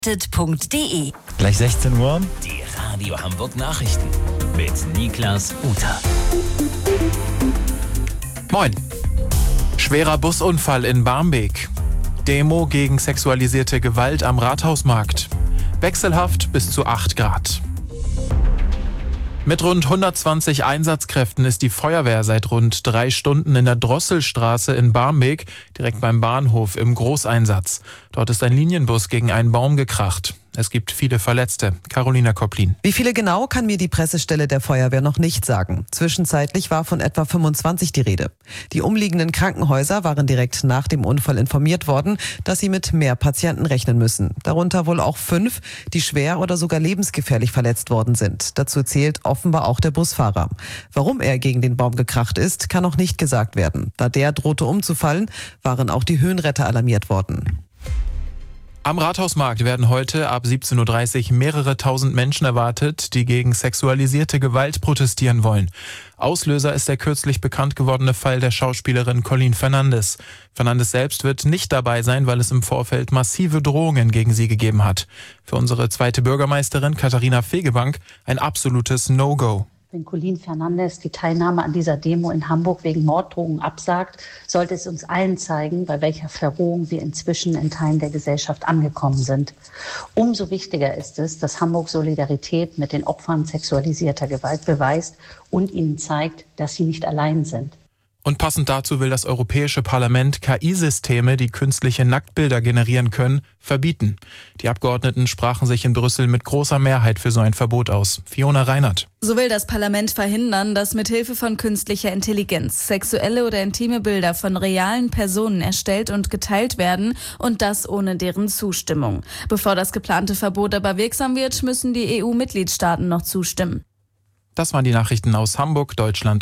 t-t.de. Gleich 16 Uhr. Die Radio Hamburg Nachrichten mit Niklas Uter. Moin. Schwerer Busunfall in Barmbek. Demo gegen sexualisierte Gewalt am Rathausmarkt. Wechselhaft bis zu 8 Grad. Mit rund 120 Einsatzkräften ist die Feuerwehr seit rund 3 Stunden in der Drosselstraße in Barmbek, direkt beim Bahnhof, im Großeinsatz. Dort ist ein Linienbus gegen einen Baum gekracht. Es gibt viele Verletzte. Carolina Koplin. Wie viele genau, kann mir die Pressestelle der Feuerwehr noch nicht sagen. Zwischenzeitlich war von etwa 25 die Rede. Die umliegenden Krankenhäuser waren direkt nach dem Unfall informiert worden, dass sie mit mehr Patienten rechnen müssen. Darunter wohl auch 5, die schwer oder sogar lebensgefährlich verletzt worden sind. Dazu zählt offenbar auch der Busfahrer. Warum er gegen den Baum gekracht ist, kann noch nicht gesagt werden. Da der drohte umzufallen, waren auch die Höhenretter alarmiert worden. Am Rathausmarkt werden heute ab 17.30 Uhr mehrere tausend Menschen erwartet, die gegen sexualisierte Gewalt protestieren wollen. Auslöser ist der kürzlich bekannt gewordene Fall der Schauspielerin Colleen Fernandes. Fernandes selbst wird nicht dabei sein, weil es im Vorfeld massive Drohungen gegen sie gegeben hat. Für unsere zweite Bürgermeisterin Katharina Fegebank ein absolutes No-Go. Wenn Colleen Fernandes die Teilnahme an dieser Demo in Hamburg wegen Morddrohungen absagt, sollte es uns allen zeigen, bei welcher Verrohung wir inzwischen in Teilen der Gesellschaft angekommen sind. Umso wichtiger ist es, dass Hamburg Solidarität mit den Opfern sexualisierter Gewalt beweist und ihnen zeigt, dass sie nicht allein sind. Und passend dazu will das Europäische Parlament KI-Systeme, die künstliche Nacktbilder generieren können, verbieten. Die Abgeordneten sprachen sich in Brüssel mit großer Mehrheit für so ein Verbot aus. Fiona Reinert. So will das Parlament verhindern, dass mithilfe von künstlicher Intelligenz sexuelle oder intime Bilder von realen Personen erstellt und geteilt werden und das ohne deren Zustimmung. Bevor das geplante Verbot aber wirksam wird, müssen die EU-Mitgliedstaaten noch zustimmen. Das waren die Nachrichten aus Hamburg, Deutschland